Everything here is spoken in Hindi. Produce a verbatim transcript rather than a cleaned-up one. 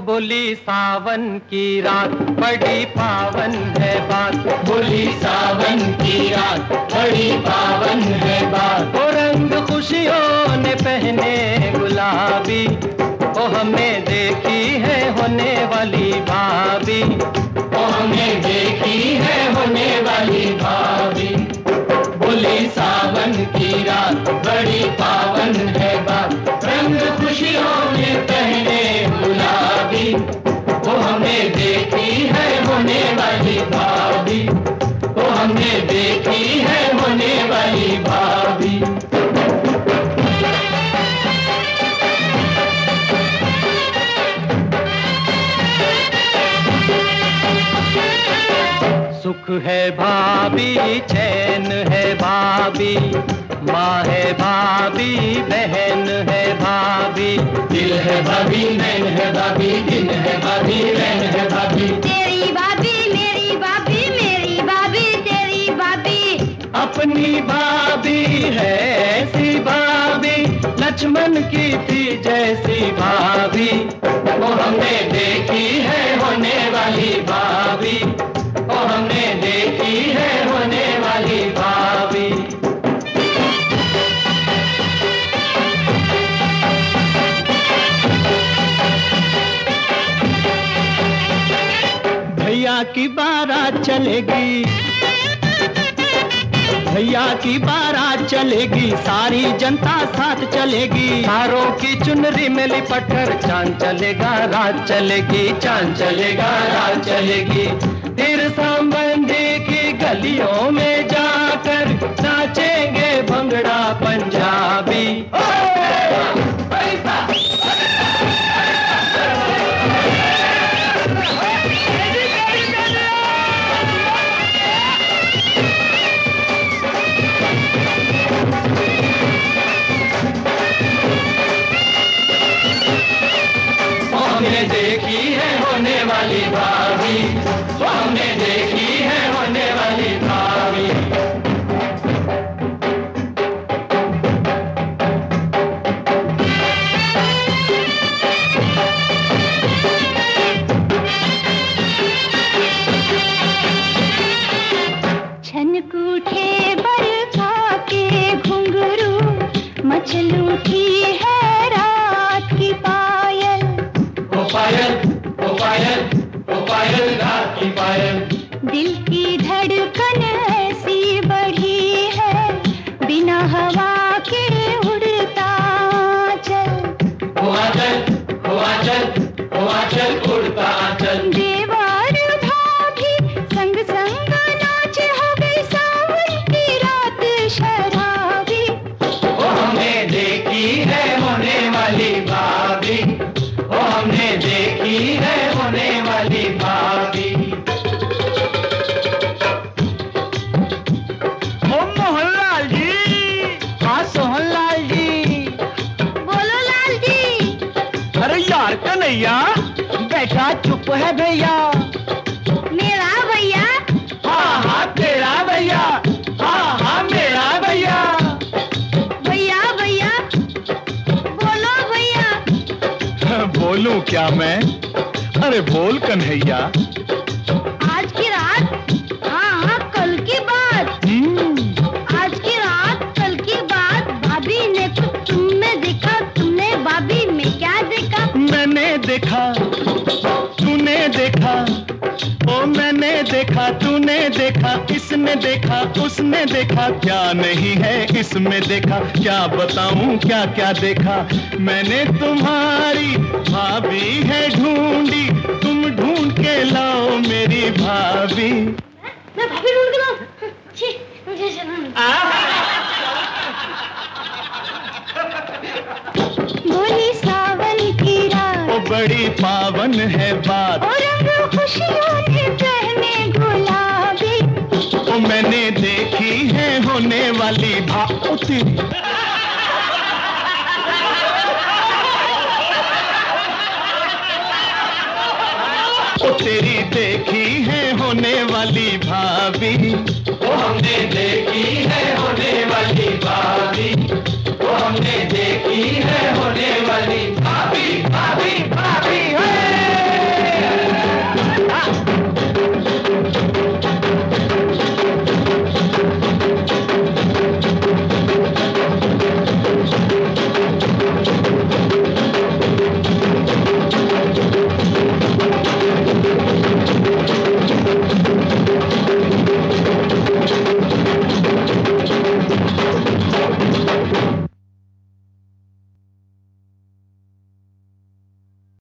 बोली सावन की रात बड़ी पावन है बात, बोली सावन की रात बड़ी पावन है बात। वो रंग खुशियों ने पहने गुलाबी, वो हमने देखी है होने वाली भाभी, वो हमने देखी है होने वाली भाभी। बोली सावन की रात बड़ी पावन है बात, रंग खुशियों ने पहने गुलाबी, वो हमने देखी है होने वाली भाभी, वो हमने देखी है होने वाली भाभी। सुख है भाभी चैन है भाभी, माँ है भाभी बहन है भाभी, दिल है भाभी नैन है भाभी, दिन है भाभी रैन है भाभी। तेरी भाभी मेरी भाभी, मेरी भाभी तेरी भाभी, अपनी भाभी है ऐसी भाभी, लक्ष्मण की थी जैसी भाभी, वो हमने देखी है होने वाली भाभी, वो हमने देखी है होने वाली भाभी। भैया की बारात चलेगी, भैया की बारात चलेगी, सारी जनता साथ चलेगी, हारों की चुनरी में लिपट कर चांद चलेगा रात चलेगी, चांद चलेगा रात चलेगी। तीर संबंधी की गलियों में जाकर नाचेंगे भंगड़ा पंजाबी। हमने देखी है होने वाली भाभी, वो हमने देखी है होने वाली भाभी। छनक उठे बरखा के घुंघरू, मचल उठी है रात की पायल, ओ पायल ओ पायल ओ पायल रात की पायल। दिल की धड़कन ऐसी बढ़ी है, बिना हवा के उड़ता चल, ओ आंचल ओ आंचल ओ आंचल उड़ता आंचल। देवर भाभी संग संग नाचे, हो गई सावन की रात शराबी। वो हमने देखी है होने वाली भाभी, वो हमने देखी है होने वाली भाभी। ओ मोहनलाल जी, हाँ सोहनलाल जी। बोलो लाल जी। अरे यार कन्हैया बैठा चुप है भैया। मेरा भैया, हाँ हाँ तेरा भैया, हाँ हाँ मेरा भैया। भैया भैया बोलो भैया। बोलूं क्या मैं? अरे बोल कन्हैया। आज की रात, हाँ हाँ कल की बात, हम्म, आज की रात कल की बात, भाभी ने कुछ तुम में देखा, तुमने भाभी में क्या देखा? मैंने देखा तूने देखा, ओ मैंने देखा तूने देखा, इसने देखा उसने देखा, क्या नहीं है इसमें देखा, क्या बताऊं क्या क्या देखा। मैंने तुम्हारी भाभी है ढूंढी, तुम ढूंढ के लाओ मेरी भाभी। मैं भाभी ढूंढ के लाऊं? छी, मुझे शर्म। बोली सावन की रात, ओ बड़ी पावन है बात, और रंग खुशियों ने पहने गुलाबी, ओ मैंने देखी है होने वाली भाती। ओ तेरी देखी है होने वाली भाभी, वो हमने देखी है होने वाली भाभी, वो हमने देखी है होने वाली भाभी भाभी भाभी है। देखा